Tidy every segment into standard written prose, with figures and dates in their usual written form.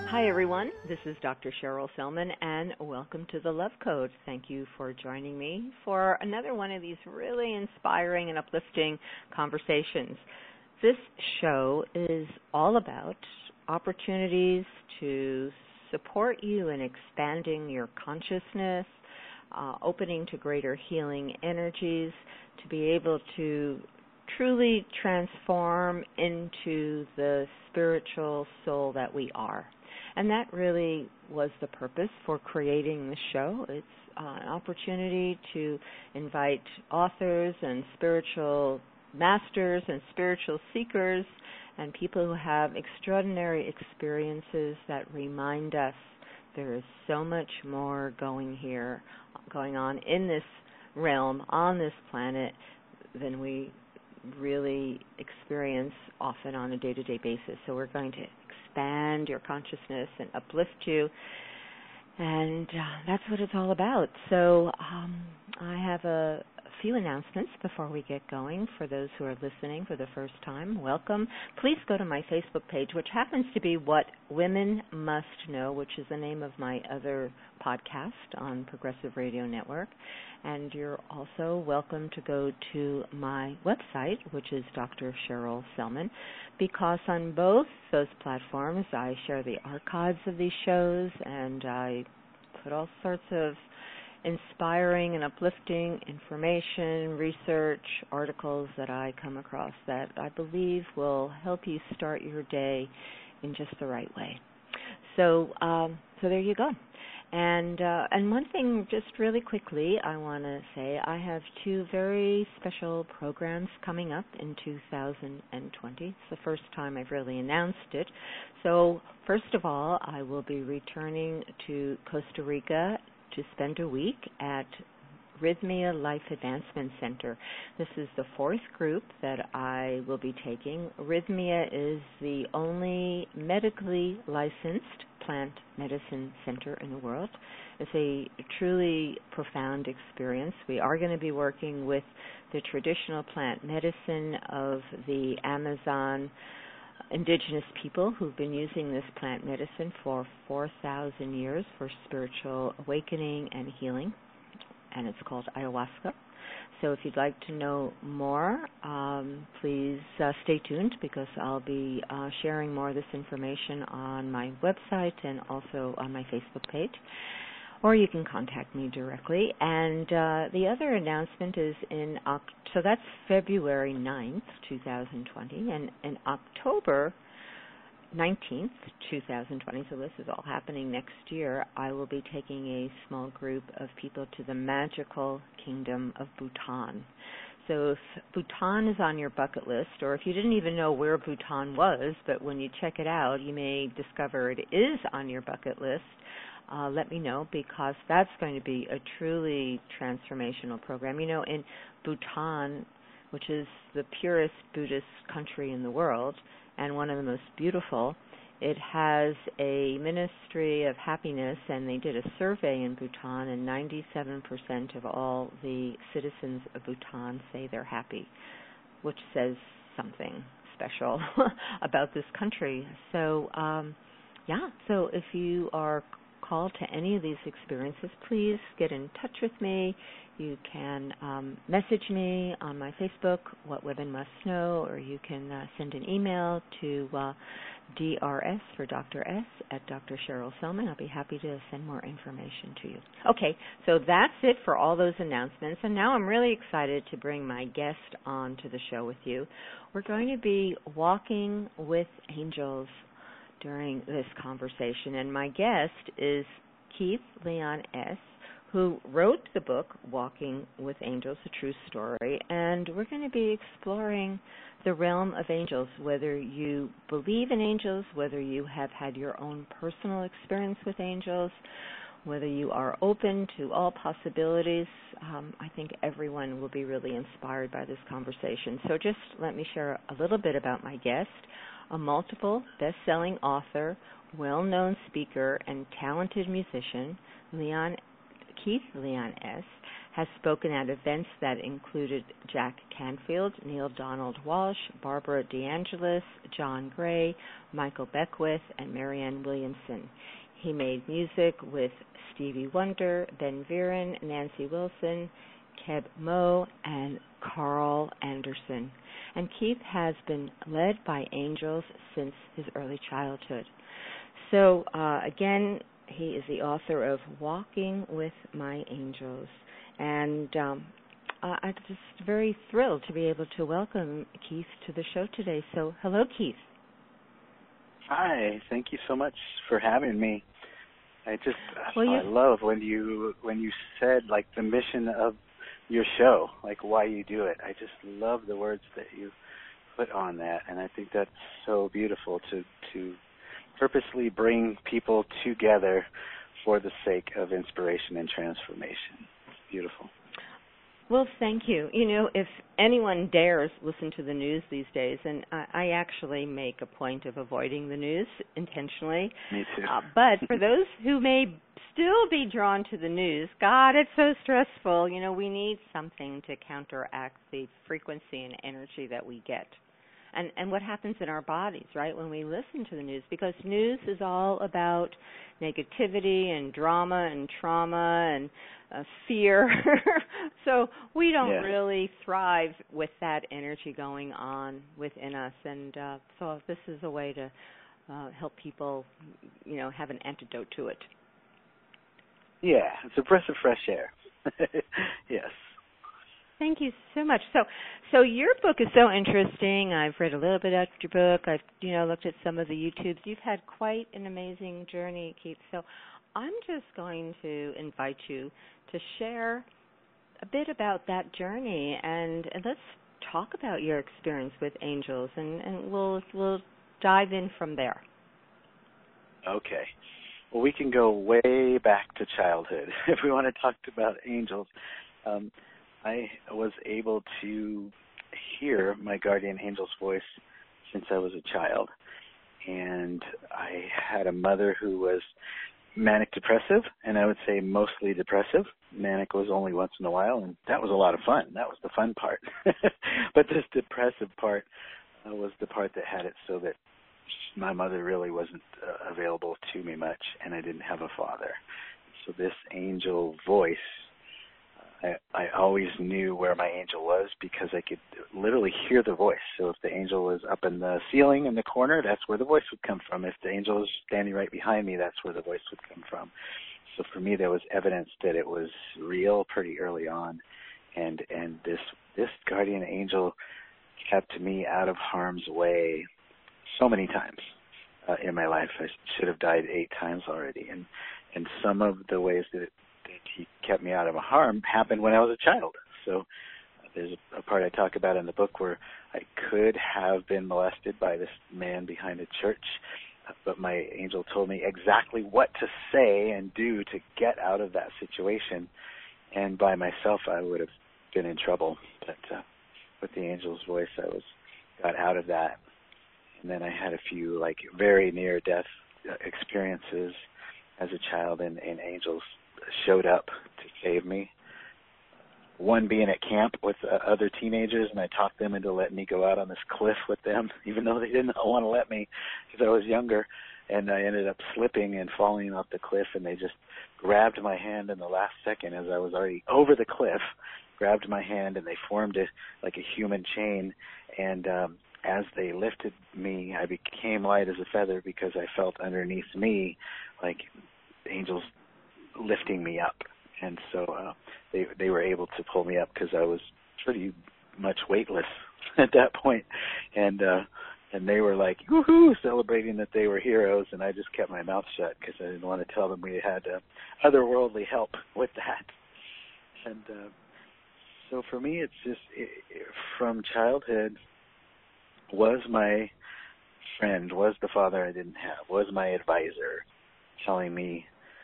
Hi, everyone. This is Dr. Cheryl Selman, and welcome to the Love Code. Thank you for joining me for another one of these really inspiring and uplifting conversations. This show is all about opportunities to support you in expanding your consciousness, opening to greater healing energies, to be able to truly transform into the spiritual soul that we are. And that really was the purpose for creating the show. It's an opportunity to invite authors and spiritual masters and spiritual seekers and people who have extraordinary experiences that remind us there is so much more going on in this realm, on this planet, than we really experience often on a day-to-day basis. So we're going to expand your consciousness and uplift you, and that's what it's all about. So I have a few announcements before we get going. For those who are listening for the first time, welcome. Please go to my Facebook page, which happens to be What Women Must Know, which is the name of my other podcast on Progressive Radio Network. And you're also welcome to go to my website, which is Dr. Cheryl Selman, because on both those platforms I share the archives of these shows, and I put all sorts of inspiring and uplifting information, research, articles that I come across that I believe will help you start your day in just the right way. So there you go. And one thing, just really quickly, I want to say I have two very special programs coming up in 2020. It's the first time I've really announced it. So first of all, I will be returning to Costa Rica to spend a week at Rhythmia Life Advancement Center. This is the fourth group that I will be taking. Rhythmia is the only medically licensed plant medicine center in the world. It's a truly profound experience. We are going to be working with the traditional plant medicine of the Amazon indigenous people who've been using this plant medicine for 4,000 years for spiritual awakening and healing, and it's called ayahuasca. So if you'd like to know more, please stay tuned, because I'll be sharing more of this information on my website and also on my Facebook page, or you can contact me directly. And the other announcement is so that's February 9th, 2020, and in October 19th, 2020, so this is all happening next year, I will be taking a small group of people to the magical kingdom of Bhutan. So if Bhutan is on your bucket list, or if you didn't even know where Bhutan was, but when you check it out, you may discover it is on your bucket list, let me know, because that's going to be a truly transformational program. You know, in Bhutan, which is the purest Buddhist country in the world and one of the most beautiful, it has a Ministry of Happiness, and they did a survey in Bhutan, and 97% of all the citizens of Bhutan say they're happy, which says something special about this country. So, so if you are called to any of these experiences, please get in touch with me. You can message me on my Facebook, What Women Must Know, or you can send an email to DRS for Dr. S at Dr. Cheryl Selman. I'll be happy to send more information to you. Okay, so that's it for all those announcements, and now I'm really excited to bring my guest on to the show with you. We're going to be walking with angels during this conversation, and my guest is Keith Leon S., who wrote the book Walking with Angels, A True Story, and we're going to be exploring the realm of angels, whether you believe in angels, whether you have had your own personal experience with angels, whether you are open to all possibilities. I think everyone will be really inspired by this conversation. So just let me share a little bit about my guest. A multiple best-selling author, well-known speaker, and talented musician, Keith Leon S., has spoken at events that included Jack Canfield, Neil Donald Walsh, Barbara DeAngelis, John Gray, Michael Beckwith, and Marianne Williamson. He made music with Stevie Wonder, Ben Viren, Nancy Wilson, Keb Mo, and Carl Anderson. And Keith has been led by angels since his early childhood. So, again, he is the author of Walking with My Angels. And I'm just very thrilled to be able to welcome Keith to the show today. So, hello, Keith. Hi, thank you so much for having me. I love when you said like the mission of your show, like why you do it. I just love the words that you put on that, and I think that's so beautiful to purposely bring people together for the sake of inspiration and transformation. It's beautiful. Well, thank you. You know, if anyone dares listen to the news these days, and I actually make a point of avoiding the news intentionally. Me too. But for those who may still be drawn to the news, God, it's so stressful. You know, we need something to counteract the frequency and energy that we get. And what happens in our bodies, right, when we listen to the news, because news is all about negativity and drama and trauma and fear. So we don't really thrive with that energy going on within us. And so this is a way to help people, you know, have an antidote to it. Yeah, it's a breath of fresh air. Yes. Thank you so much. So your book is so interesting. I've read a little bit about your book. I've, you know, looked at some of the YouTubes. You've had quite an amazing journey, Keith. So I'm just going to invite you to share a bit about that journey, and let's talk about your experience with angels, and we'll dive in from there. Okay. Well, we can go way back to childhood if we want to talk about angels. I was able to hear my guardian angel's voice since I was a child, and I had a mother who was manic depressive, and I would say mostly depressive. Manic was only once in a while, and that was a lot of fun. That was the fun part. But this depressive part was the part that had it so that my mother really wasn't available to me much, and I didn't have a father. So this angel voice, I always knew where my angel was because I could literally hear the voice. So if the angel was up in the ceiling in the corner, that's where the voice would come from. If the angel was standing right behind me, that's where the voice would come from. So for me, there was evidence that it was real pretty early on. And this guardian angel kept me out of harm's way so many times in my life. I should have died 8 times already. And some of the ways that he kept me out of harm happened when I was a child. So there's a part I talk about in the book where I could have been molested by this man behind a church, but my angel told me exactly what to say and do to get out of that situation. And by myself, I would have been in trouble. But with the angel's voice, I got out of that. And then I had a few like very near-death experiences as a child, and angels showed up to save me. One being at camp with other teenagers, and I talked them into letting me go out on this cliff with them, even though they didn't want to let me because I was younger. And I ended up slipping and falling off the cliff, and they just grabbed my hand in the last second as I was already over the cliff, grabbed my hand, and they formed it like a human chain. And as they lifted me, I became light as a feather because I felt underneath me like angels lifting me up. And so they were able to pull me up because I was pretty much weightless at that point. And they were like, woohoo, celebrating that they were heroes, and I just kept my mouth shut because I didn't want to tell them we had otherworldly help with that. And so for me, it's just from childhood was my friend, was the father I didn't have, was my advisor telling me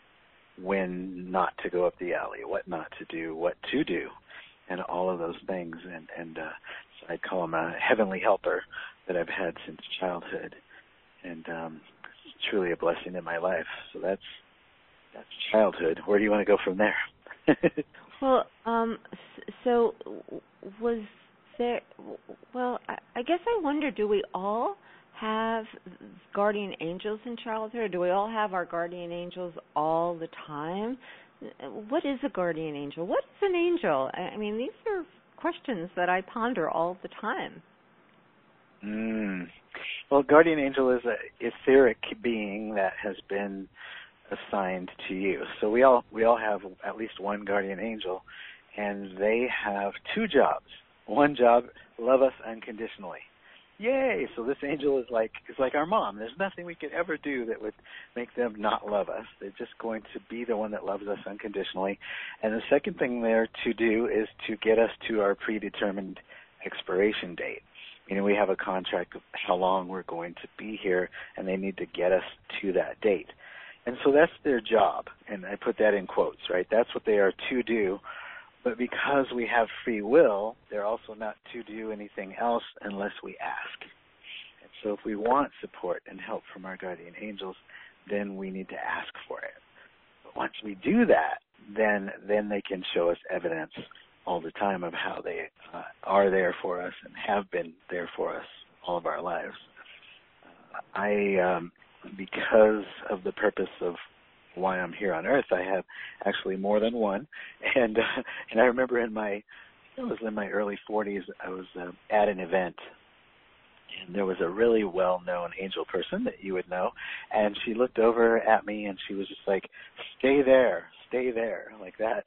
when not to go up the alley, what not to do, what to do, and all of those things. And so I'd call him a heavenly helper that I've had since childhood. And it's truly a blessing in my life. So that's childhood. Where do you want to go from there? Well, so was there, well, I guess I wonder, do we all have guardian angels in childhood, or do we all have our guardian angels all the time? What is a guardian angel? What is an angel? I mean, these are questions that I ponder all the time. Well, guardian angel is an etheric being that has been assigned to you. So we all have at least one guardian angel, and they have two jobs. One job, love us unconditionally. Yay! So this angel is like our mom. There's nothing we could ever do that would make them not love us. They're just going to be the one that loves us unconditionally. And the second thing they're to do is to get us to our predetermined expiration date. You know, we have a contract of how long we're going to be here, and they need to get us to that date. And so that's their job, and I put that in quotes, right? That's what they are to do. But because we have free will, they're also not to do anything else unless we ask. And so if we want support and help from our guardian angels, then we need to ask for it. But once we do that, then they can show us evidence all the time of how they are there for us and have been there for us all of our lives. Because of the purpose of why I'm here on Earth, I have actually more than one. And I remember it was in my early 40s, I was at an event, and there was a really well-known angel person that you would know, and she looked over at me and she was just like, stay there, like that.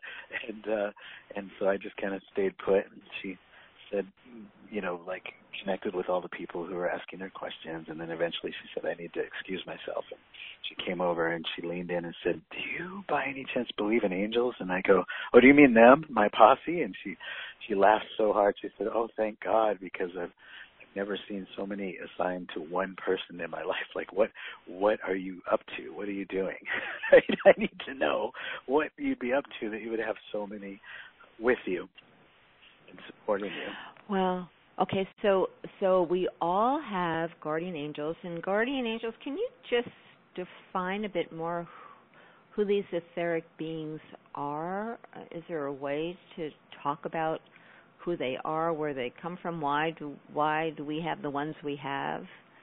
And so I just kind of stayed put, and she said, you know, like connected with all the people who were asking their questions, and then eventually she said, I need to excuse myself. And she came over and she leaned in and said, do you by any chance believe in angels? And I go, oh, do you mean them, my posse? And she laughed so hard. She said, oh, thank God, because I've never seen so many assigned to one person in my life. Like, what are you up to? What are you doing? I need to know what you'd be up to that you would have so many with you and supporting you. Well, okay, so we all have guardian angels, and guardian angels, can you just define a bit more who these etheric beings are? Is there a way to talk about who they are, where they come from? Why do we have the ones we have?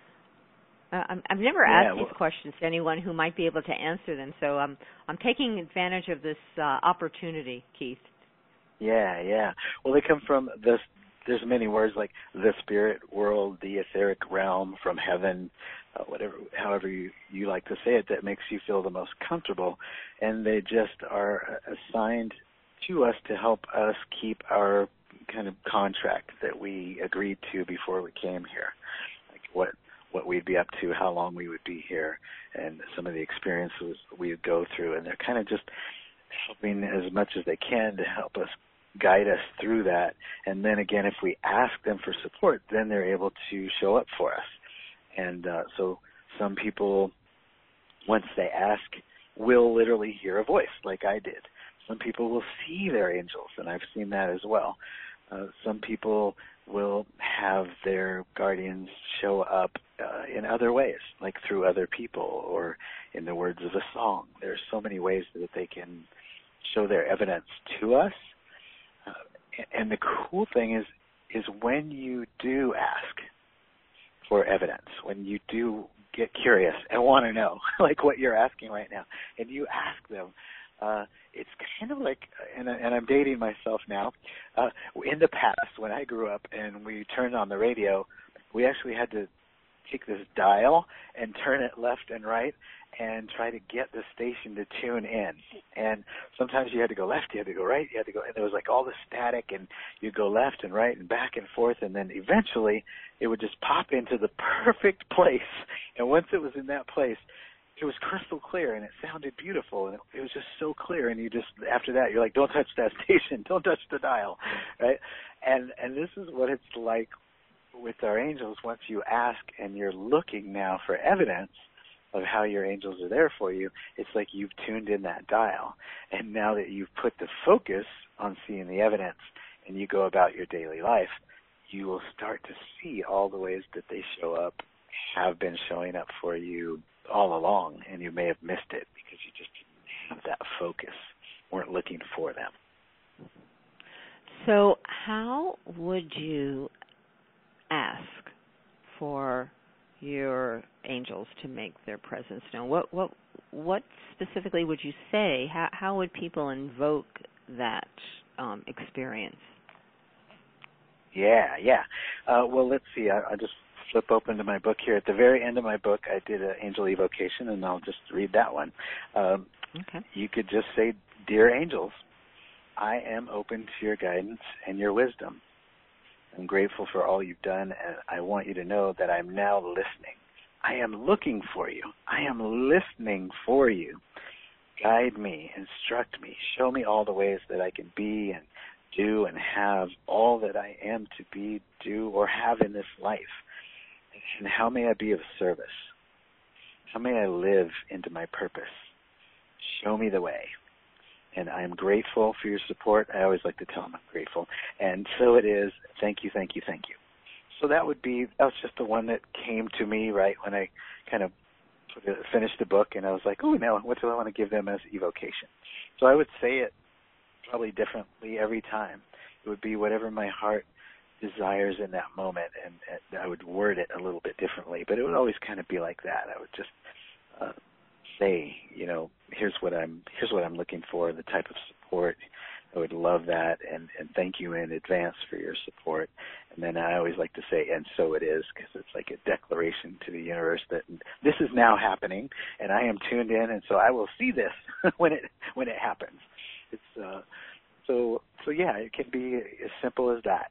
I've never asked these questions to anyone who might be able to answer them, so I'm taking advantage of this opportunity, Keith. Yeah. Well, they come from this. There's many words like the spirit world, the etheric realm, from heaven, however you like to say it, that makes you feel the most comfortable. And they just are assigned to us to help us keep our kind of contract that we agreed to before we came here, like what we'd be up to, how long we would be here, and some of the experiences we would go through. And they're kind of just helping as much as they can to help us, guide us through that. And then again, if we ask them for support, then they're able to show up for us. And so some people, once they ask, will literally hear a voice like I did. Some people will see their angels, and I've seen that as well. Some people will have their guardians show up in other ways, like through other people or in the words of a song. There's so many ways that they can show their evidence to us. And the cool thing is when you do ask for evidence, when you do get curious and want to know, like what you're asking right now, and you ask them, it's kind of like, and I'm dating myself now, in the past when I grew up and we turned on the radio, we actually had to take this dial and turn it left and right and try to get the station to tune in. And sometimes you had to go left, you had to go right, you had to go, and there was like all the static, and you'd go left and right and back and forth, and then eventually it would just pop into the perfect place. And once it was in that place, it was crystal clear, and it sounded beautiful, and it was just so clear, and you just, after that, you're like, don't touch that station, don't touch the dial, right? And this is what it's like with our angels. Once you ask and you're looking now for evidence of how your angels are there for you, it's like you've tuned in that dial. And now that you've put the focus on seeing the evidence and you go about your daily life, you will start to see all the ways that they show up, have been showing up for you all along, and you may have missed it because you just didn't have that focus, weren't looking for them. So how would you ask for your angels to make their presence known? What specifically would you say? How would people invoke that experience? Yeah. Well, let's see. I'll just flip open to my book here. At the very end of my book, I did an angel evocation, and I'll just read that one. Okay. You could just say, "Dear angels, I am open to your guidance and your wisdom. I'm grateful for all you've done, and I want you to know that I'm now listening. I am looking for you. I am listening for you. Guide me, instruct me, show me all the ways that I can be and do and have all that I am to be, do, or have in this life. And how may I be of service? How may I live into my purpose? Show me the way. And I'm grateful for your support." I always like to tell them I'm grateful. "And so it is. Thank you, thank you, thank you." So that was just the one that came to me right when I kind of finished the book, and I was like, oh, now what do I want to give them as evocation? So I would say it probably differently every time. It would be whatever my heart desires in that moment, and I would word it a little bit differently, but it would always kind of be like that. I would just say, here's what I'm looking for, the type of support. I would love that, and thank you in advance for your support. And then I always like to say, "And so it is," because it's like a declaration to the universe that this is now happening, and I am tuned in, and so I will see this when it happens. It's so yeah, it can be as simple as that.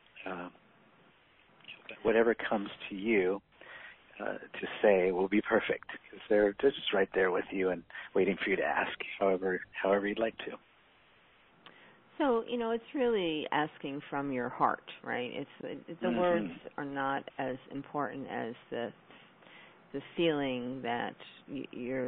Whatever comes to you to say will be perfect, because they're just right there with you and waiting for you to ask however you'd like to. So, it's really asking from your heart, right? The words are not as important as the feeling that you're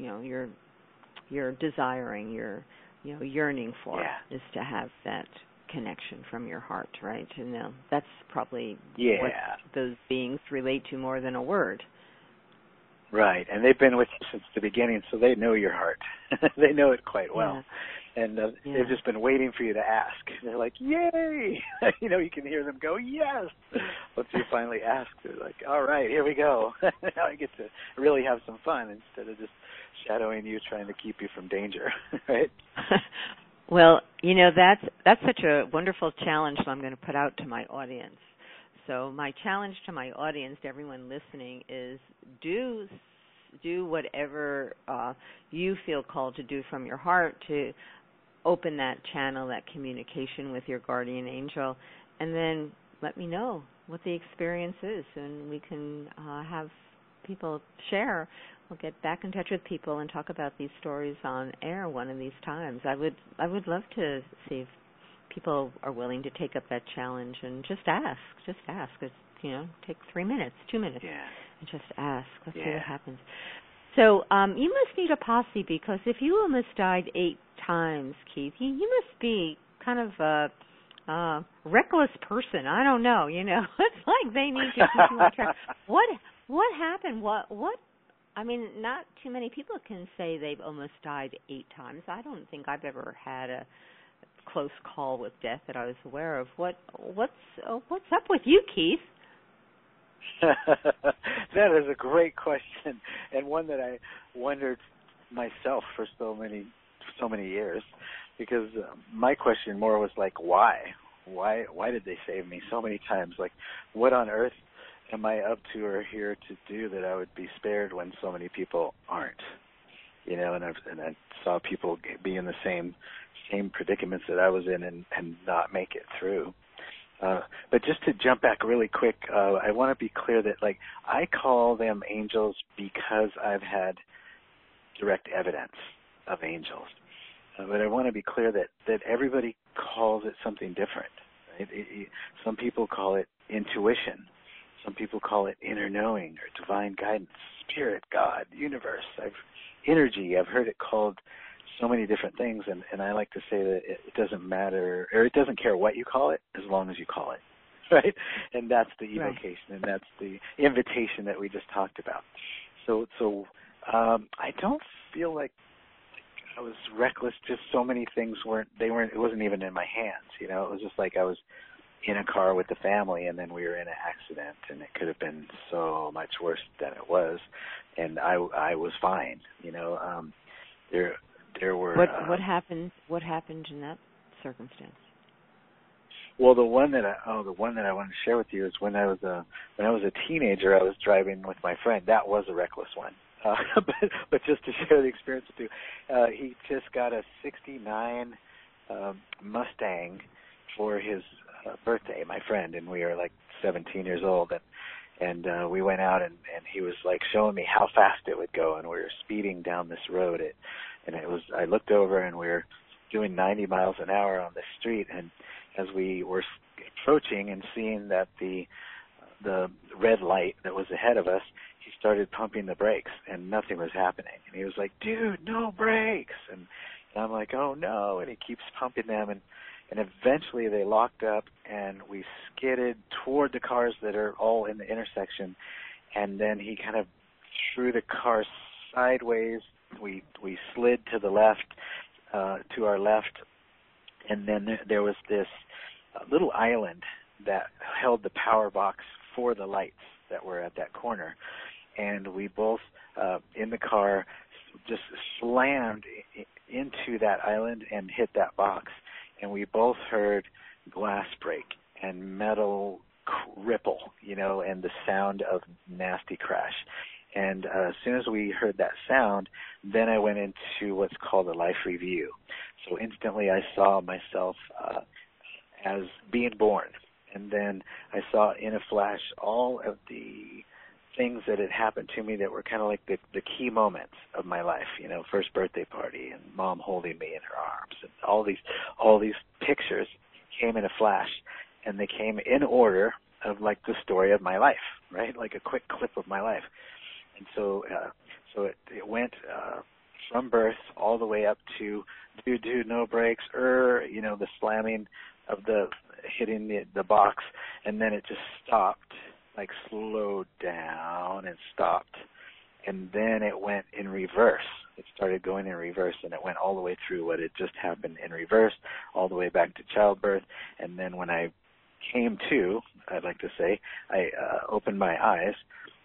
desiring, you're yearning for, is to have that connection from your heart, right? And that's probably what those beings relate to more than a word. Right, and they've been with you since the beginning, so they know your heart. They know it quite well. Yeah. And they've just been waiting for you to ask. They're like, yay! You can hear them go, yes! Once you finally ask, they're like, all right, here we go. Now I get to really have some fun instead of just shadowing you, trying to keep you from danger, right? Well, that's such a wonderful challenge that I'm going to put out to my audience. So my challenge to my audience, to everyone listening, is do whatever you feel called to do from your heart to open that channel, that communication with your guardian angel, and then let me know what the experience is, and we can have people share. We'll get back in touch with people and talk about these stories on air one of these times. I would love to see if people are willing to take up that challenge and just ask. It's, take 3 minutes, 2 minutes, and just ask. Let's see what happens. So you must need a posse, because if you almost died 8 times, Keith, you must be kind of a reckless person. I don't know. It's like they need to keep you on track. What happened? What? I mean, not too many people can say they've almost died 8 times. I don't think I've ever had a close call with death that I was aware of. What's up with you, Keith? That is a great question, and one that I wondered myself for so many years, because my question more was like, why did they save me so many times? Like, what on earth am I up to or here to do that I would be spared when so many people aren't? And I saw people be in the same predicaments that I was in and not make it through. But just to jump back really quick, I want to be clear that, I call them angels because I've had direct evidence of angels. But I want to be clear that everybody calls it something different. Right? Some people call it intuition. Some people call it inner knowing or divine guidance, spirit, God, universe. Energy. I've heard it called so many different things, and I like to say that it doesn't matter, or it doesn't care what you call it, as long as you call it, right? And that's the evocation, and that's the invitation that we just talked about. So I don't feel like was reckless. Just so many things it wasn't even in my hands. It was just like I was in a car with the family, and then we were in an accident, and it could have been so much worse than it was, and I was fine. There were what happened in that circumstance? Well, the one that I wanted to share with you is when I was a teenager. I was driving with my friend. That was a reckless one. But just to share the experience with you, he just got a '69 Mustang for his birthday, my friend, and we were like 17 years old, and we went out and he was like showing me how fast it would go, and we were speeding down this road. I looked over and we were doing 90 miles an hour on the street, and as we were approaching and seeing that the red light that was ahead of us, he started pumping the brakes, and nothing was happening. And he was like, "Dude, no brakes!" And I'm like, "Oh no!" And he keeps pumping them, and eventually they locked up, and we skidded toward the cars that are all in the intersection. And then he kind of threw the car sideways. We slid to the left, to our left, and then there was this little island that held the power box for the lights that were at that corner. And we both, in the car, just slammed into that island and hit that box. And we both heard glass break and metal ripple, and the sound of nasty crash. And as soon as we heard that sound, then I went into what's called a life review. So instantly I saw myself as being born. And then I saw in a flash all of the things that had happened to me that were kind of like the key moments of my life, first birthday party and mom holding me in her arms, and all these pictures came in a flash, and they came in order of like the story of my life, right? Like a quick clip of my life. And so it went from birth all the way up to dude, no brakes, the slamming of the hitting the box, and then it just stopped, like slowed down and stopped, and then it went in reverse. It started going in reverse, and it went all the way through what had just happened in reverse, all the way back to childbirth. And then when I came to, I'd like to say, I opened my eyes.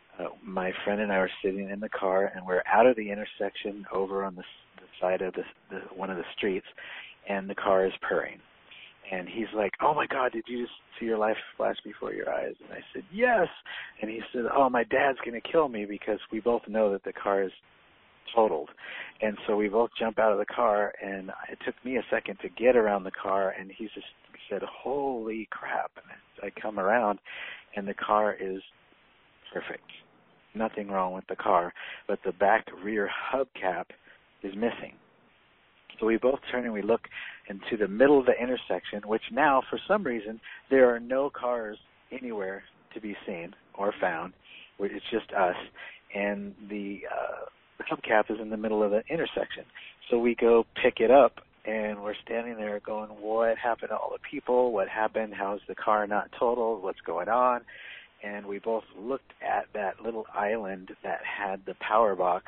My friend and I were sitting in the car, and we're out of the intersection over on the side of one of the streets, and the car is purring. And he's like, "Oh my God, did you just see your life flash before your eyes?" And I said, "Yes." And he said, "Oh, my dad's going to kill me," because we both know that the car is totaled. And so we both jump out of the car, and it took me a second to get around the car, and he just said, "Holy crap." And I come around, and the car is perfect. Nothing wrong with the car, but the back rear hubcap is missing. So we both turn and we look into the middle of the intersection, which now, for some reason, there are no cars anywhere to be seen or found. It's just us, and the hubcap is in the middle of the intersection. So we go pick it up, and we're standing there going, "What happened to all the people? What happened? How's the car not totaled? What's going on?" And we both looked at that little island that had the power box,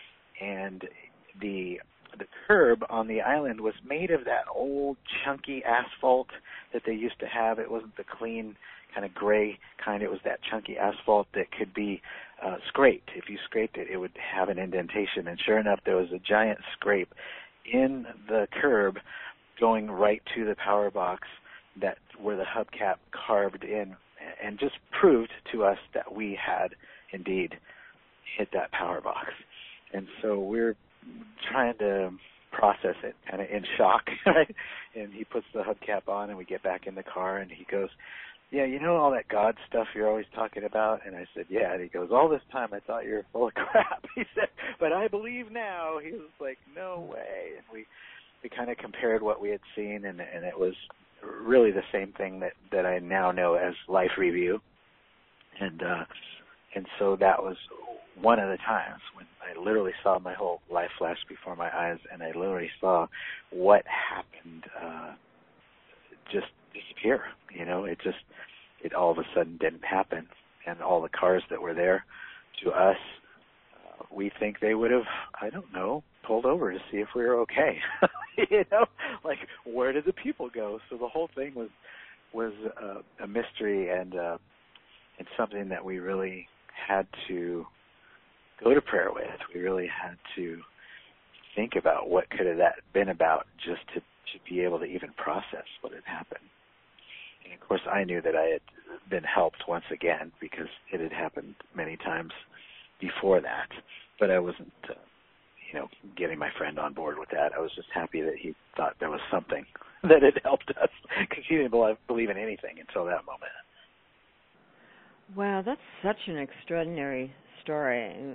and the curb on the island was made of that old chunky asphalt that they used to have. It wasn't the clean kind of gray kind. It was that chunky asphalt that could be scraped. If you scraped it, it would have an indentation. And sure enough, there was a giant scrape in the curb going right to the power box that where the hubcap carved in, and just proved to us that we had indeed hit that power box. And so we're trying to process it, kind of in shock, right? And he puts the hubcap on, and we get back in the car, and he goes, "Yeah, all that God stuff you're always talking about?" And I said, "Yeah." And he goes, "All this time I thought you were full of crap." He said, "But I believe now." He was like, "No way." And we kind of compared what we had seen, and it was really the same thing that I now know as life review. And so that was one of the times when I literally saw my whole life flash before my eyes, and I literally saw what happened just disappear. It all of a sudden didn't happen. And all the cars that were there, to us, we think they would have, I don't know, pulled over to see if we were okay. Like, where did the people go? So the whole thing was a mystery and something that we really had to go to prayer with. We really had to think about what could have that been about, just to be able to even process what had happened. And of course, I knew that I had been helped once again because it had happened many times before that. But I wasn't, getting my friend on board with that. I was just happy that he thought there was something that had helped us, because he didn't believe in anything until that moment. Wow, that's such an extraordinary story.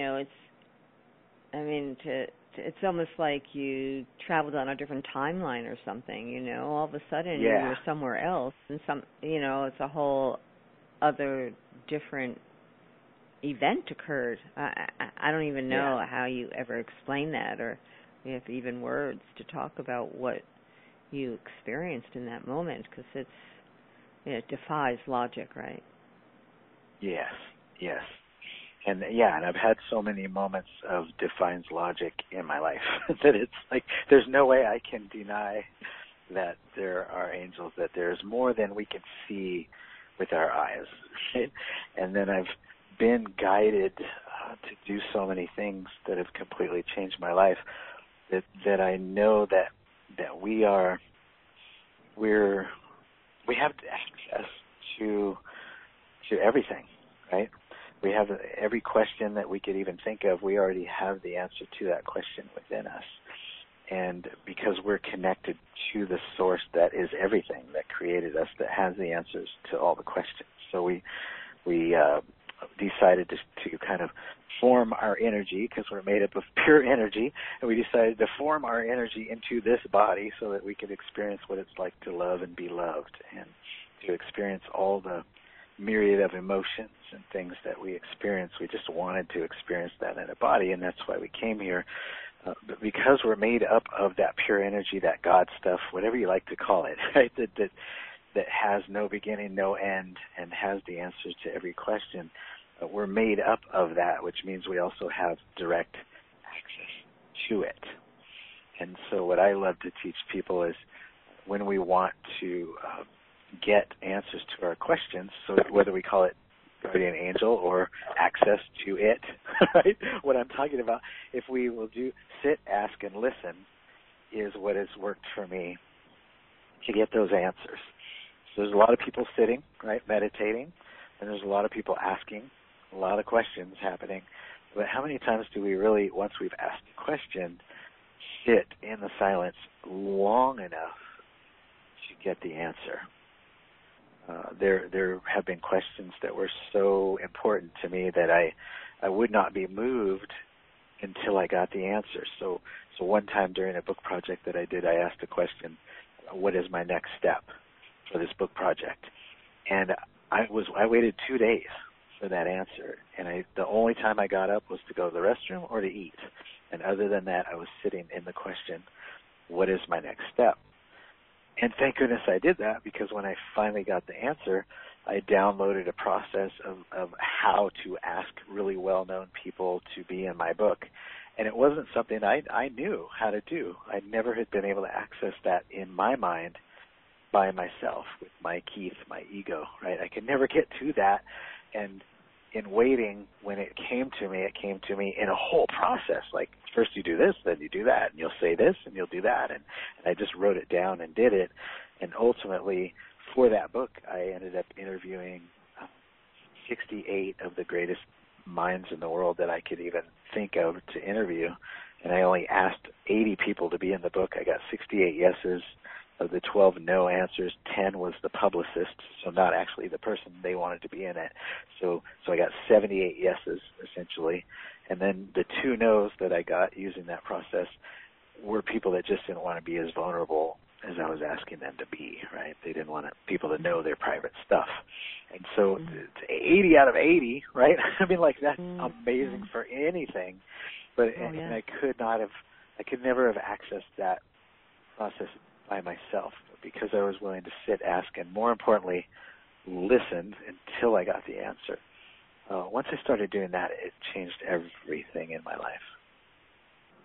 It's almost like you traveled on a different timeline or something, all of a sudden you were somewhere else, and it's a whole other different event occurred. I don't even know how you ever explain that, or if even words to talk about what you experienced in that moment, because it defies logic, right? Yes. And and I've had so many moments of defies logic in my life that it's like there's no way I can deny that there are angels, that there's more than we can see with our eyes. Right? And then I've been guided to do so many things that have completely changed my life, that I know that we have access to everything, right? We have every question that we could even think of. We already have the answer to that question within us. And because we're connected to the source that is everything, that created us, that has the answers to all the questions. So we decided to kind of form our energy, because we're made up of pure energy, and we decided to form our energy into this body so that we could experience what it's like to love and be loved, and to experience all the myriad of emotions and things that we experience. We just wanted to experience that in a body, and that's why we came here. But because we're made up of that pure energy, that God stuff, whatever you like to call it, right? That has no beginning, no end, and has the answers to every question. We're made up of that, which means we also have direct access to it. And so what I love to teach people is, when we want to get answers to our questions, so whether we call it guardian angel or access to it, right? What I'm talking about, if we will sit, ask, and listen, is what has worked for me to get those answers. So there's a lot of people sitting, right, meditating, and there's a lot of people asking, a lot of questions happening. But how many times do we really, once we've asked a question, sit in the silence long enough to get the answer? There have been questions that were so important to me that I would not be moved until I got the answer. So one time during a book project that I did, I asked a question, what is my next step for this book project? And I waited 2 days for that answer, and the only time I got up was to go to the restroom or to eat. And other than that, I was sitting in the question, what is my next step? And thank goodness I did that, because when I finally got the answer, I downloaded a process of how to ask really well-known people to be in my book. And it wasn't something I knew how to do. I never had been able to access that in my mind by myself, with my Keith, my ego, right? I could never get to that. And in waiting, when it came to me in a whole process. Like, first you do this, then you do that, and you'll say this, and you'll do that. And I just wrote it down and did it. And ultimately, for that book, I ended up interviewing 68 of the greatest minds in the world that I could even think of to interview. And I only asked 80 people to be in the book. I got 68 yeses. Of the 12 no answers, 10 was the publicist, so not actually the person they wanted to be in it. So I got 78 yeses, essentially. And then the 2 no's that I got using that process were people that just didn't want to be as vulnerable as I was asking them to be, right? They didn't want people to know their private stuff. And so it's 80 out of 80, right? I mean, like, that's amazing for anything. But and I could never have accessed that process by myself, because I was willing to sit, ask, and more importantly, listen until I got the answer. Once I started doing that, it changed everything in my life.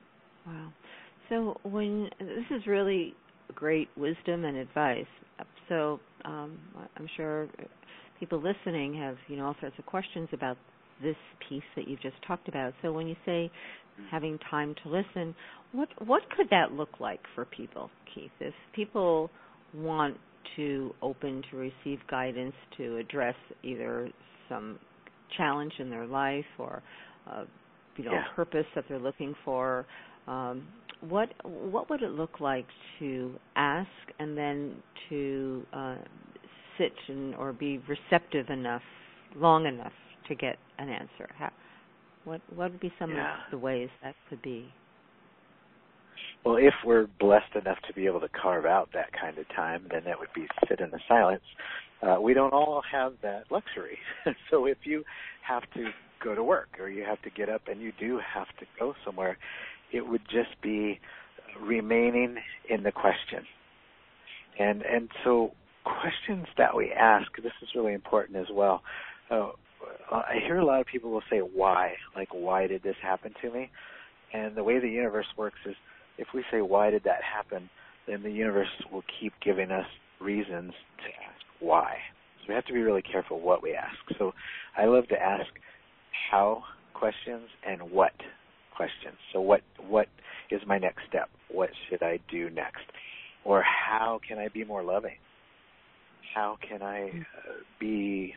Wow. So this is really great wisdom and advice. So I'm sure people listening have all sorts of questions about this piece that you've just talked about. So when you say having time to listen, what could that look like for people, Keith? If people want to open to receive guidance to address either some challenge in their life or a purpose that they're looking for, what would it look like to ask and then to sit or be receptive enough, long enough to get an answer? What would be some of the ways that could be? Well, if we're blessed enough to be able to carve out that kind of time, then that would be sit in the silence. We don't all have that luxury. So if you have to go to work or you have to get up and you do have to go somewhere, it would just be remaining in the question. And so questions that we ask, this is really important as well. I hear a lot of people will say, why? Like, why did this happen to me? And the way the universe works is if we say, why did that happen, then the universe will keep giving us reasons to ask why. So we have to be really careful what we ask. So I love to ask how questions and what questions. So what is my next step? What should I do next? Or how can I be more loving? How can I be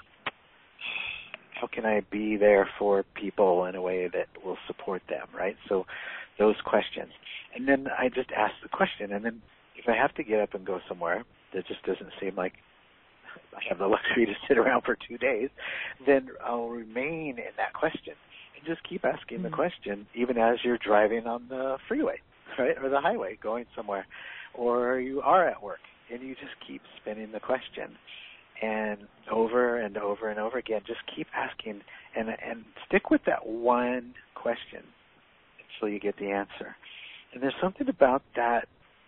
there for people in a way that will support them, right? So those questions. And then I just ask the question. And then if I have to get up and go somewhere that just doesn't seem like I have the luxury to sit around for 2 days, then I'll remain in that question and just keep asking the question even as you're driving on the freeway, right, or the highway going somewhere, or you are at work and you just keep spinning the question. And over and over and over again, just keep asking and stick with that one question until you get the answer. And there's something about that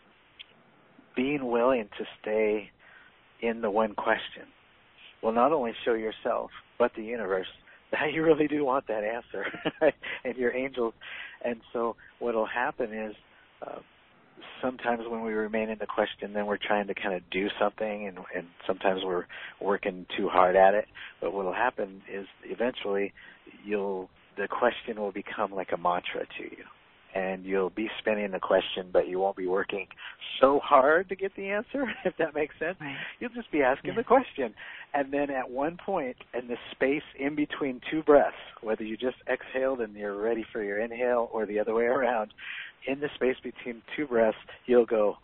being willing to stay in the one question will not only show yourself, but the universe that you really do want that answer, and your angels. And so what will happen is sometimes when we remain in the question, then we're trying to kind of do something, and sometimes we're working too hard at it. But what will happen is eventually the question will become like a mantra to you. And you'll be spinning the question, but you won't be working so hard to get the answer, if that makes sense. Right. You'll just be asking the question. And then at one point, in the space in between two breaths, whether you just exhaled and you're ready for your inhale or the other way around, in the space between two breaths, you'll go,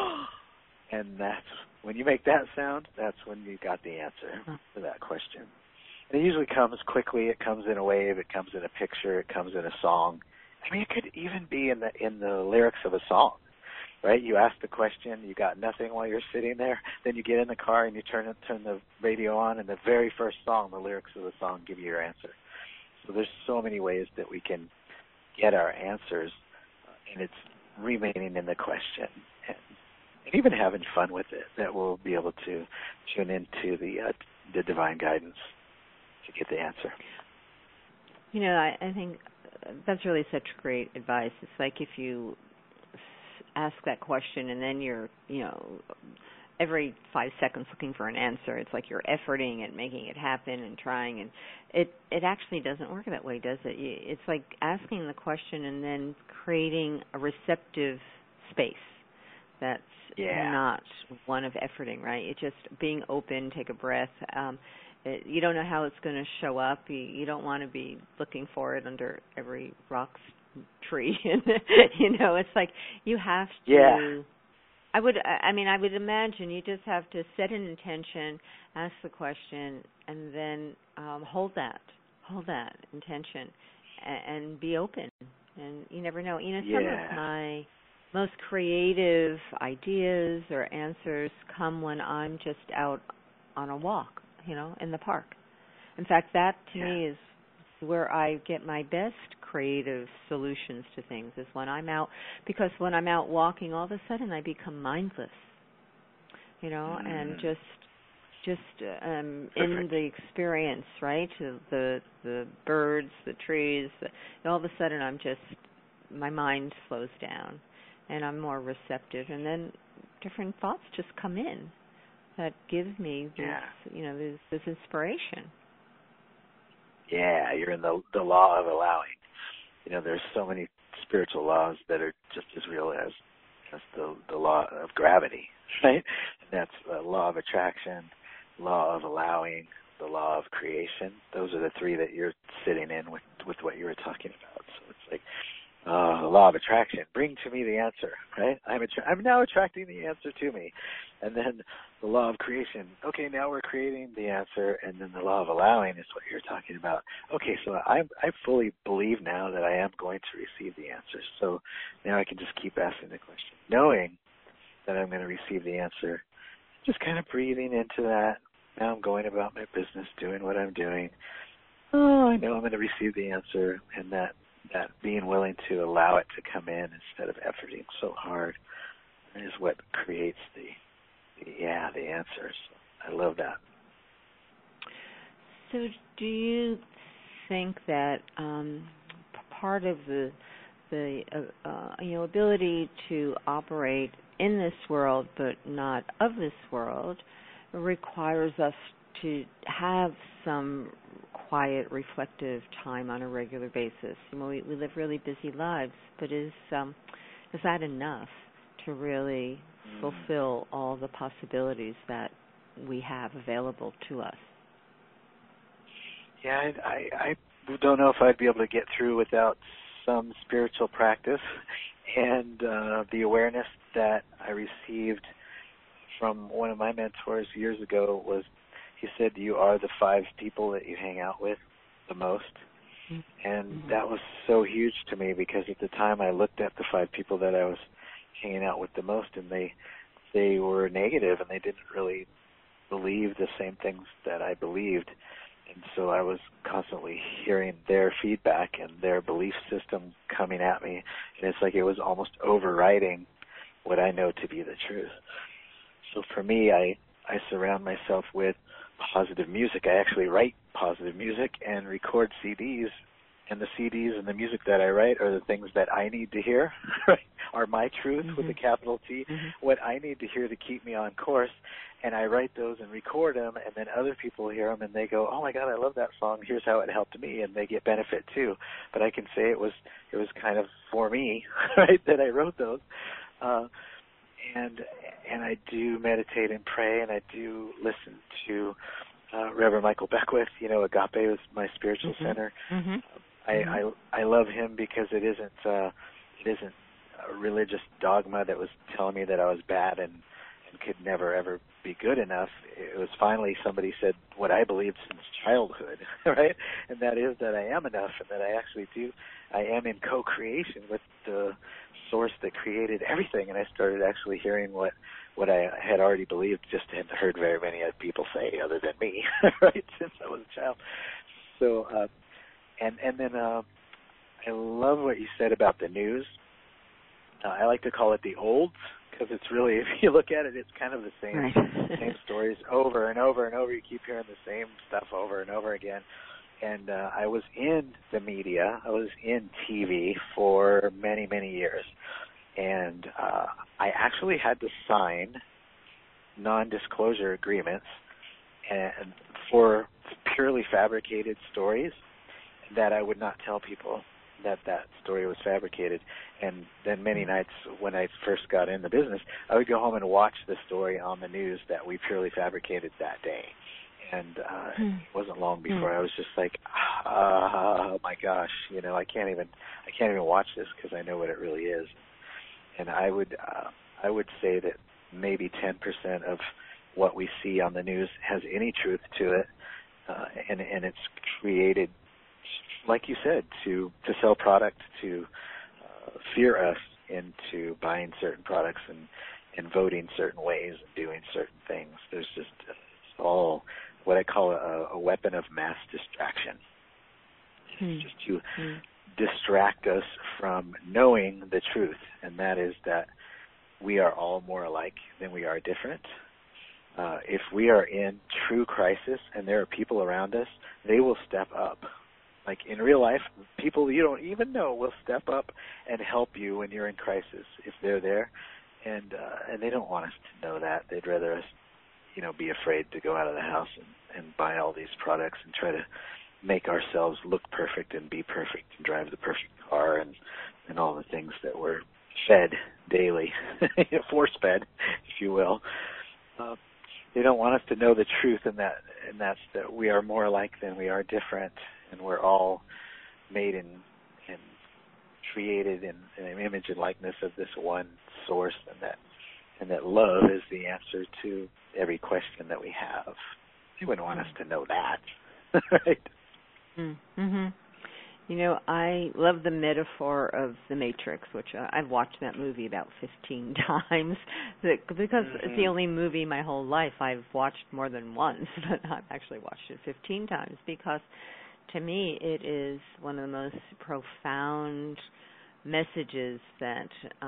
and that's when you make that sound, that's when you got the answer to that question. And it usually comes quickly. It comes in a wave. It comes in a picture. It comes in a song. I mean, it could even be in the lyrics of a song, right? You ask the question, you got nothing while you're sitting there, then you get in the car and you turn the radio on, and the very first song, the lyrics of the song give you your answer. So there's so many ways that we can get our answers, and it's remaining in the question and even having fun with it that we'll be able to tune into the divine guidance to get the answer. You know, I think that's really such great advice. It's like if you ask that question and then you're, every 5 seconds looking for an answer, it's like you're efforting and making it happen and trying, and it actually doesn't work that way, does it? It's like asking the question and then creating a receptive space that's not one of efforting, right? It's just being open, take a breath. You don't know how it's going to show up. You don't want to be looking for it under every rock tree. It's like you have to. Yeah. I would imagine you just have to set an intention, ask the question, and then hold that intention, and be open. And you never know. Some of my most creative ideas or answers come when I'm just out on a walk, in the park. In fact, that to me is where I get my best creative solutions to things, is when I'm out, because when I'm out walking, all of a sudden I become mindless, and just in the experience, right? The birds, the trees, all of a sudden I'm just my mind slows down, and I'm more receptive, and then different thoughts just come in that give me this inspiration. Yeah, you're in the law of allowing. There's so many spiritual laws that are just as real as the law of gravity, right? And that's the law of attraction, law of allowing, the law of creation. Those are the three that you're sitting in with what you were talking about. So it's like, the law of attraction, bring to me the answer, right? I'm now attracting the answer to me. And then the law of creation, okay, now we're creating the answer. And then the law of allowing is what you're talking about. Okay, so I fully believe now that I am going to receive the answer. So now I can just keep asking the question, knowing that I'm going to receive the answer, just kind of breathing into that. Now I'm going about my business, doing what I'm doing. Oh, I know I'm going to receive the answer, and that being willing to allow it to come in instead of efforting so hard is what creates the answer. So I love that. So do you think that part of the ability to operate in this world but not of this world requires us to have some quiet, reflective time on a regular basis? We live really busy lives, but is that enough to really fulfill all the possibilities that we have available to us? Yeah, I don't know if I'd be able to get through without some spiritual practice, and the awareness that I received from one of my mentors years ago was, he said, you are the 5 people that you hang out with the most. And that was so huge to me, because at the time I looked at the 5 people that I was hanging out with the most, and they were negative, and they didn't really believe the same things that I believed. And so I was constantly hearing their feedback and their belief system coming at me. And it's like it was almost overriding what I know to be the truth. So for me, I surround myself with positive music. I actually write positive music and record CDs, and the CDs and the music that I write are the things that I need to hear, right? Are my truth with a capital T, what I need to hear to keep me on course. And I write those and record them, and then other people hear them and they go, oh my God, I love that song. Here's how it helped me, and they get benefit too. But I can say it was kind of for me, right, that I wrote those. And I do meditate and pray, and I do listen to Reverend Michael Beckwith. Agape is my spiritual center. I love him because it isn't a religious dogma that was telling me that I was bad and could never ever be good enough. It was finally somebody said what I believed since childhood, right? And that is that I am enough, and that I am in co-creation with the source that created everything. And I started actually hearing what I had already believed, just hadn't heard very many people say other than me, right, since I was a child. So, and then I love what you said about the news. I like to call it the olds, because it's really, if you look at it, it's kind of the same same stories over and over and over. You keep hearing the same stuff over and over again. And I was in the media. I was in TV for many, many years. And I actually had to sign non-disclosure agreements and for purely fabricated stories that I would not tell people that story was fabricated. And then many nights when I first got in the business, I would go home and watch the story on the news that we purely fabricated that day. And it wasn't long before I was just like, oh my gosh, I can't even watch this because I know what it really is. And I would say that maybe 10% of what we see on the news has any truth to it, and it's created, like you said, to sell product, to fear us into buying certain products and voting certain ways and doing certain things. There's just it's all what I call a weapon of mass distraction. It's just to distract us from knowing the truth, and that is that we are all more alike than we are different. If we are in true crisis and there are people around us, they will step up Like in real life, people you don't even know will step up and help you when you're in crisis if they're there, and they don't want us to know that. They'd rather us, be afraid to go out of the house and buy all these products and try to make ourselves look perfect and be perfect and drive the perfect car and all the things that we're fed daily, force-fed, if you will. They don't want us to know the truth, and that's that we are more alike than we are different, and we're all made and created in an image and likeness of this one source, and that love is the answer to every question that we have. They wouldn't want us to know that, right? Mm-hmm. I love the metaphor of The Matrix, which I've watched that movie about 15 times because it's the only movie my whole life I've watched more than once, but I've actually watched it 15 times because to me it is one of the most profound messages that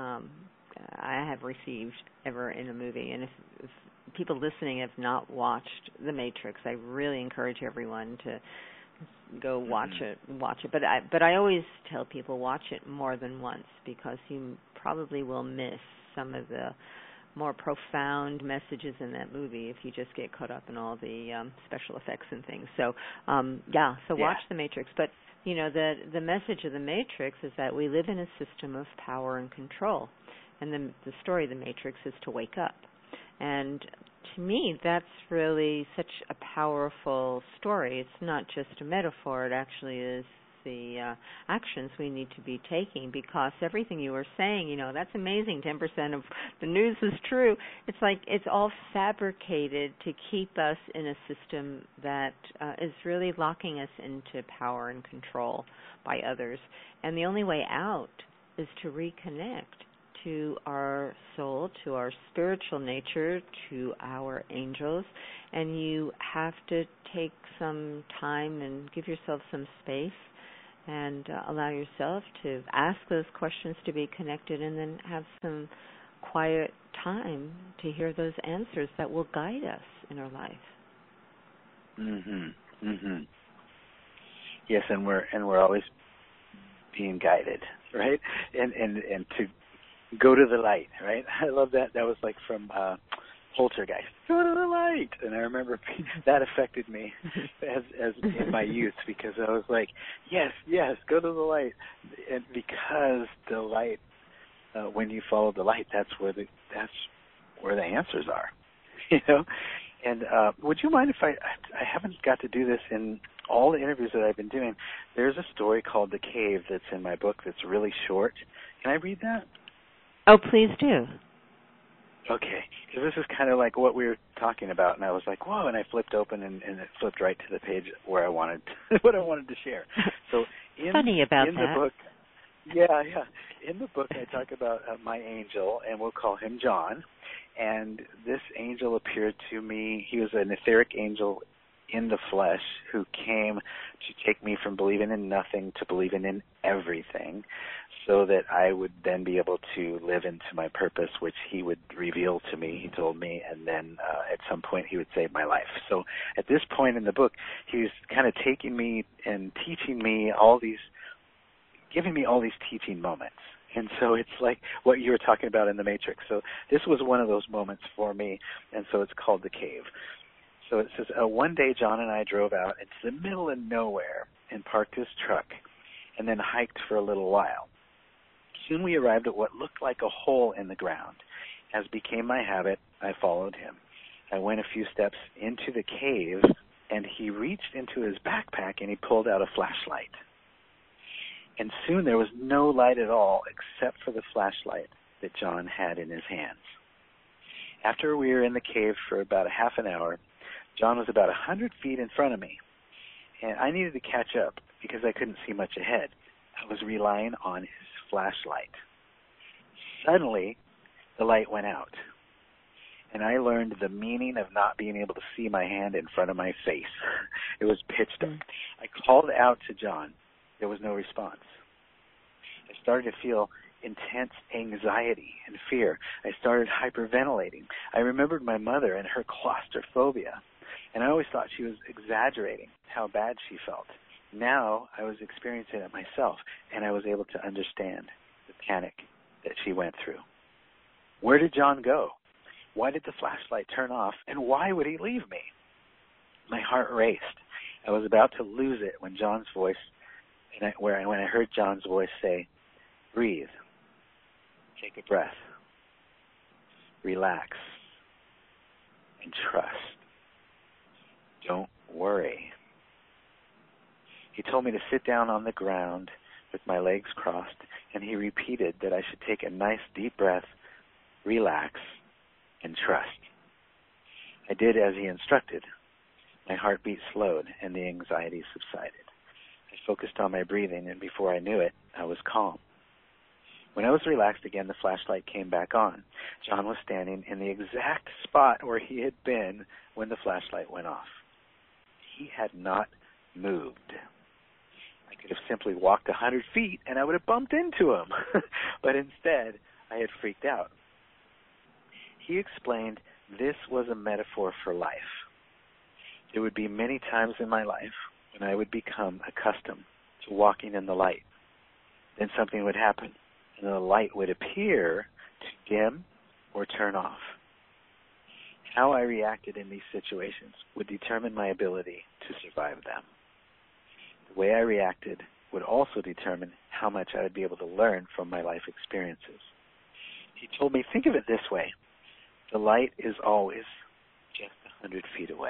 I have received ever in a movie. And if people listening have not watched The Matrix, I really encourage everyone to go watch it. But I always tell people watch it more than once because you probably will miss some of the more profound messages in that movie if you just get caught up in all the special effects and things. So watch The Matrix. But the message of The Matrix is that we live in a system of power and control, and the story of The Matrix is to wake up. And to me, that's really such a powerful story. It's not just a metaphor. It actually is the actions we need to be taking, because everything you were saying, that's amazing. 10% of the news is true. It's like it's all fabricated to keep us in a system that is really locking us into power and control by others. And the only way out is to reconnect to our soul, to our spiritual nature, to our angels. And you have to take some time and give yourself some space and allow yourself to ask those questions, to be connected, and then have some quiet time to hear those answers that will guide us in our life. Yes, and we're always being guided, right? And to go to the light, right? I love that. That was like from Poltergeist. Go to the light. And I remember that affected me as in my youth, because I was like, yes, go to the light. And because the light, when you follow the light, that's where the answers are, And would you mind if I haven't got to do this in all the interviews that I've been doing. There's a story called The Cave that's in my book that's really short. Can I read that? Oh, please do. Okay, because this is kind of like what we were talking about, and I was like, whoa, and I flipped open, and it flipped right to the page where I wanted what I wanted to share. So Funny about in that. The book, in the book I talk about my angel, and we'll call him John, and this angel appeared to me. He was an etheric angel in the flesh who came to take me from believing in nothing to believing in everything, so that I would then be able to live into my purpose, which he would reveal to me, he told me, and then at some point he would save my life. So at this point in the book, he's kind of taking me and teaching me giving me all these teaching moments. And so it's like what you were talking about in The Matrix. So this was one of those moments for me, and so it's called The Cave. So it says, one day John and I drove out into the middle of nowhere and parked his truck and then hiked for a little while. Soon we arrived at what looked like a hole in the ground. As became my habit, I followed him. I went a few steps into the cave, and he reached into his backpack and he pulled out a flashlight. And soon there was no light at all except for the flashlight that John had in his hands. After we were in the cave for about a half an hour, John was about 100 feet in front of me, and I needed to catch up because I couldn't see much ahead. I was relying on his flashlight. Suddenly, the light went out, and I learned the meaning of not being able to see my hand in front of my face. It was pitch dark. I called out to John. There was no response. I started to feel intense anxiety and fear. I started hyperventilating. I remembered my mother and her claustrophobia, and I always thought she was exaggerating how bad she felt. Now I was experiencing it myself, and I was able to understand the panic that she went through. Where did John go? Why did the flashlight turn off, and why would he leave me? My heart raced. I was about to lose it when John's voice, when I heard John's voice say, breathe, take a breath, relax, and trust. Don't worry. He told me to sit down on the ground with my legs crossed, and he repeated that I should take a nice deep breath, relax, and trust. I did as he instructed. My heartbeat slowed, and the anxiety subsided. I focused on my breathing, and before I knew it, I was calm. When I was relaxed again, the flashlight came back on. John was standing in the exact spot where he had been when the flashlight went off. He had not moved. I could have simply walked 100 feet and I would have bumped into him. But instead, I had freaked out. He explained this was a metaphor for life. There would be many times in my life when I would become accustomed to walking in the light. Then something would happen, and the light would appear to dim or turn off. How I reacted in these situations would determine my ability to survive them. The way I reacted would also determine how much I would be able to learn from my life experiences. He told me, think of it this way. The light is always just 100 feet away.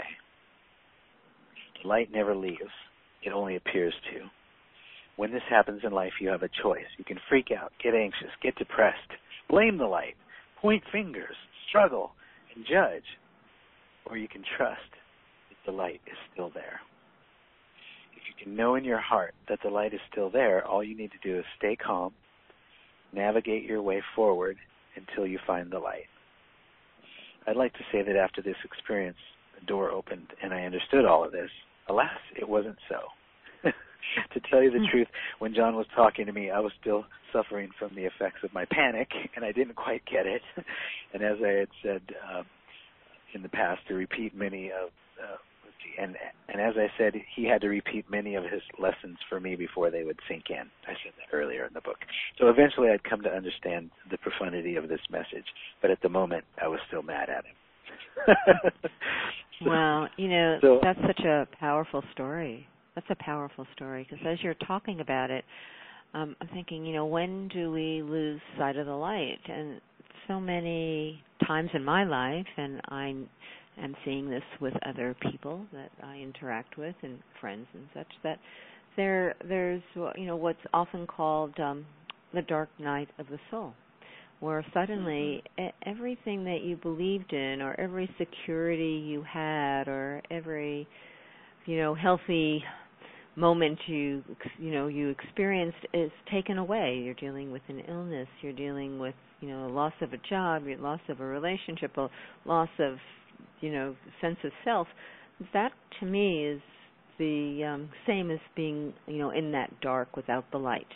The light never leaves. It only appears to. When this happens in life, you have a choice. You can freak out, get anxious, get depressed, blame the light, point fingers, struggle, and judge. Or you can trust that the light is still there. If you can know in your heart that the light is still there, all you need to do is stay calm, navigate your way forward until you find the light. I'd like to say that after this experience, the door opened and I understood all of this. Alas, it wasn't so. To tell you the truth, when John was talking to me, I was still suffering from the effects of my panic, and I didn't quite get it. And as I had said in the past, to repeat many of, and as I said, he had to repeat many of his lessons for me before they would sink in. I said that earlier in the book. So eventually I'd come to understand the profundity of this message, but at the moment I was still mad at him. Well, that's such a powerful story. That's a powerful story, because as you're talking about it, I'm thinking, when do we lose sight of the light? And so many times in my life, and I'm seeing this with other people that I interact with and friends and such, that there's what's often called the dark night of the soul, where suddenly everything that you believed in, or every security you had, or every healthy moment you experienced is taken away. You're dealing with an illness. You're dealing with a loss of a job, a loss of a relationship, a loss of sense of self. That to me is the same as being in that dark without the light.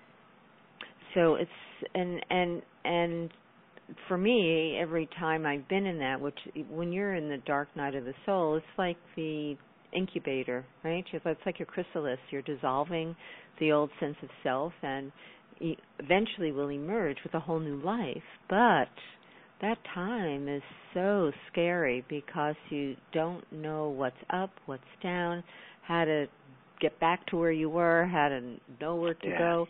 So it's and for me, every time I've been in that, which when you're in the dark night of the soul, it's like the incubator, right? It's like your chrysalis. You're dissolving the old sense of self, and eventually will emerge with a whole new life. But that time is so scary because you don't know what's up, what's down, how to get back to where you were, how to know where to go.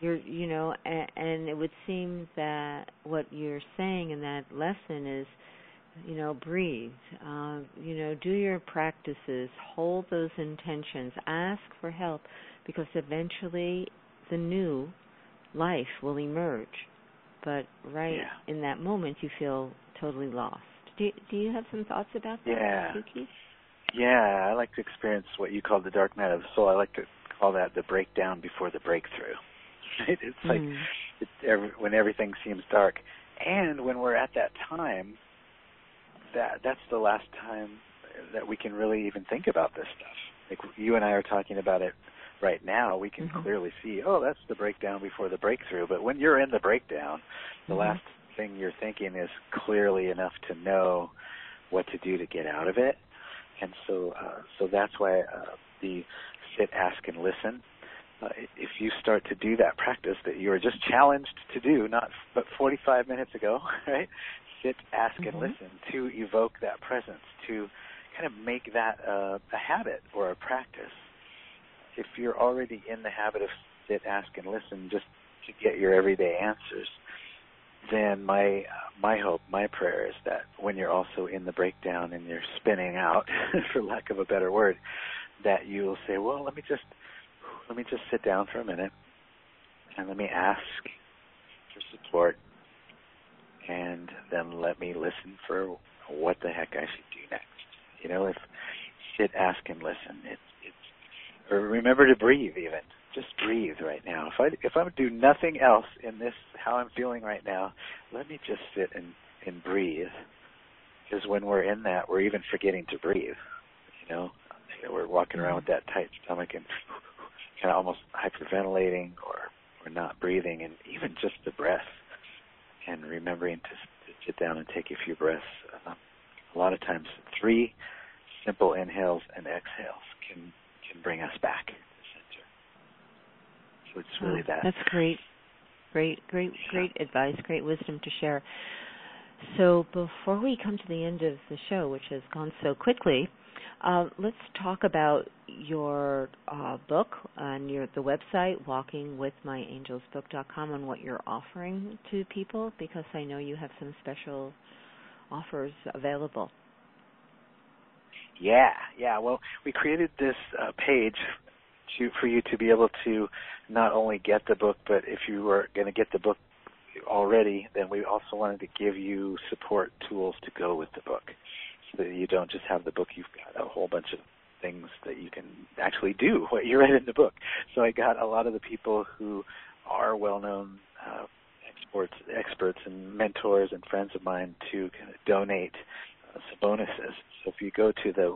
And it would seem that what you're saying in that lesson is, breathe, do your practices, hold those intentions, ask for help, because eventually the new life will emerge. But in that moment, you feel totally lost. Do you have some thoughts about that, Keith? Yeah, I like to experience what you call the dark night of the soul. I like to call that the breakdown before the breakthrough. Right? It's like when everything seems dark. And when we're at that time, that's the last time that we can really even think about this stuff. Like you and I are talking about it right now, we can clearly see, that's the breakdown before the breakthrough. But when you're in the breakdown, the last thing you're thinking is clearly enough to know what to do to get out of it. And so that's why the sit, ask, and listen. If you start to do that practice that you were just challenged to do, not but 45 minutes ago, right? Sit, ask, and listen, to evoke that presence, to kind of make that a habit or a practice. If you're already in the habit of sit, ask, and listen just to get your everyday answers, then my hope, my prayer is that when you're also in the breakdown and you're spinning out, for lack of a better word, that you'll say, well, let me just sit down for a minute and let me ask for support, and then let me listen for what the heck I should do next. You know, if sit, ask, and listen, or remember to breathe even. Just breathe right now. If I would do nothing else in this, how I'm feeling right now, let me just sit and breathe. Because when we're in that, we're even forgetting to breathe. You know, we're walking around with that tight stomach and kind of almost hyperventilating or not breathing, and even just the breath and remembering to sit down and take a few breaths. A lot of times 3 simple inhales and exhales can bring us back to center. So it's really that. That's great advice, great wisdom to share. So before we come to the end of the show, which has gone so quickly, let's talk about your book and the website, walkingwithmyangelsbook.com, and what you're offering to people, because I know you have some special offers available. Yeah. Well, we created this page for you to be able to not only get the book, but if you were going to get the book already, then we also wanted to give you support tools to go with the book, so that you don't just have the book, you've got a whole bunch of things that you can actually do what you read in the book. So I got a lot of the people who are well-known experts and mentors and friends of mine to kind of donate some bonuses. So if you go to the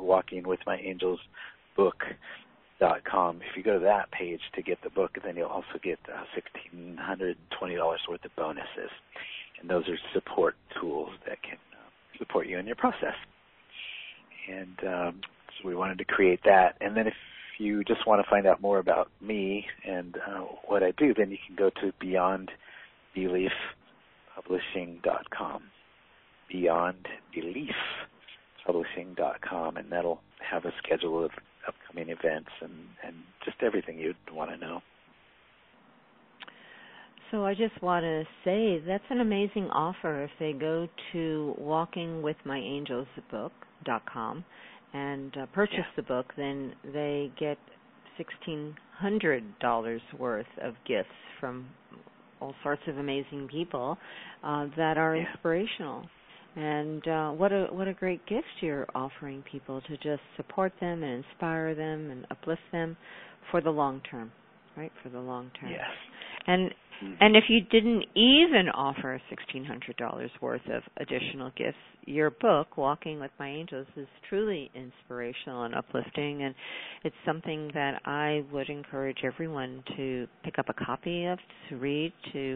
walkingwithmyangelsbook.com, if you go to that page to get the book, then you'll also get $1,620 worth of bonuses. And those are support tools that can support you in your process. And so we wanted to create that. And then if you just want to find out more about me and what I do, then you can go to beyondbeliefpublishing.com. beyondbeliefpublishing.com, and that'll have a schedule of upcoming events and just everything you'd want to know. So I just want to say that's an amazing offer. If they go to walkingwithmyangelsbook.com and purchase the book, then they get $1,600 worth of gifts from all sorts of amazing people that are inspirational. And what a great gift you're offering people, to just support them and inspire them and uplift them for the long term, right? For the long term. Yes. And if you didn't even offer $1,600 worth of additional gifts, your book, Walking with My Angels, is truly inspirational and uplifting, and it's something that I would encourage everyone to pick up a copy of, to read, to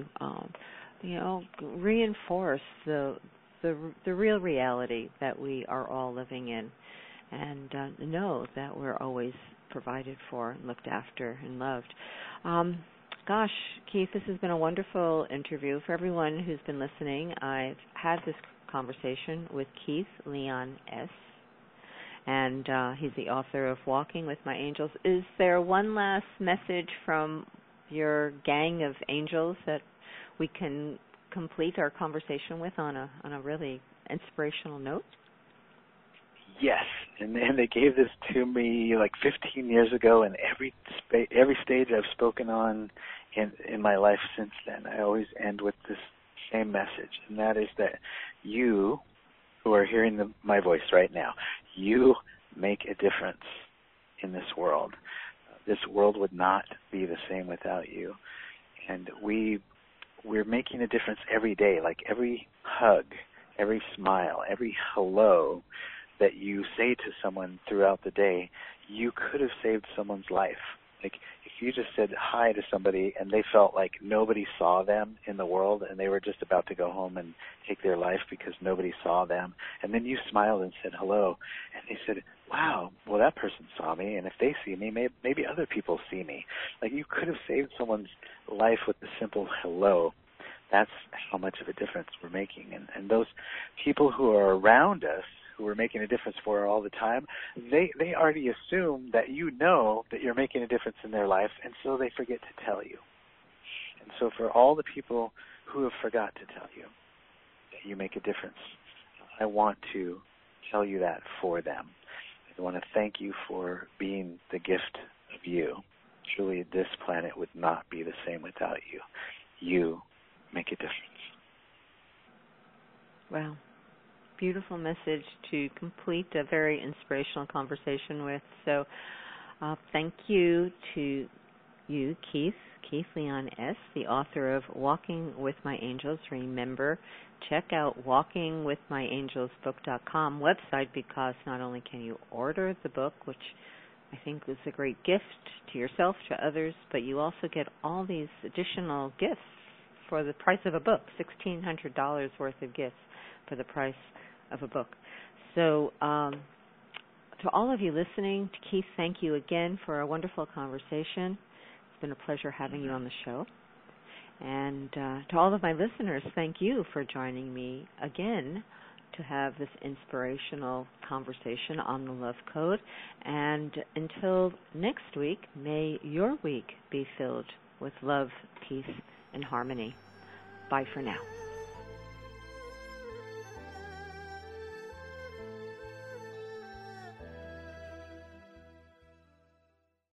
reinforce the real reality that we are all living in, and know that we're always provided for and looked after and loved. Gosh, Keith, this has been a wonderful interview. For everyone who's been listening, I've had this conversation with Keith Leon S., and he's the author of Walking with My Angels. Is there one last message from your gang of angels that we can complete our conversation with on a really inspirational note? Yes, and they gave this to me like 15 years ago, and every stage I've spoken on in my life since then, I always end with this same message, and that is that you, who are hearing my voice right now, you make a difference in this world. This world would not be the same without you, and we're making a difference every day. Like every hug, every smile, every hello that you say to someone throughout the day, you could have saved someone's life. Like if you just said hi to somebody and they felt like nobody saw them in the world and they were just about to go home and take their life because nobody saw them, and then you smiled and said hello, and they said, wow, well, that person saw me, and if they see me, maybe other people see me. Like, you could have saved someone's life with a simple hello. That's how much of a difference we're making. And those people who are around us, who we're making a difference for all the time, they already assume that you know that you're making a difference in their life, and so they forget to tell you. And so for all the people who have forgot to tell you that you make a difference, I want to tell you that for them. I want to thank you for being the gift of you. Truly, this planet would not be the same without you. You make a difference. Wow. Beautiful message to complete a very inspirational conversation with. So thank you to you, Keith Leon S., the author of Walking with My Angels. Remember, check out walkingwithmyangelsbook.com website, because not only can you order the book, which I think is a great gift to yourself, to others, but you also get all these additional gifts for the price of a book, $1,600 worth of gifts for the price of a book. So to all of you listening, to Keith, thank you again for a wonderful conversation. It's been a pleasure having you on the show. And to all of my listeners, thank you for joining me again to have this inspirational conversation on the Love Code. And until next week, may your week be filled with love, peace, and harmony. Bye for now.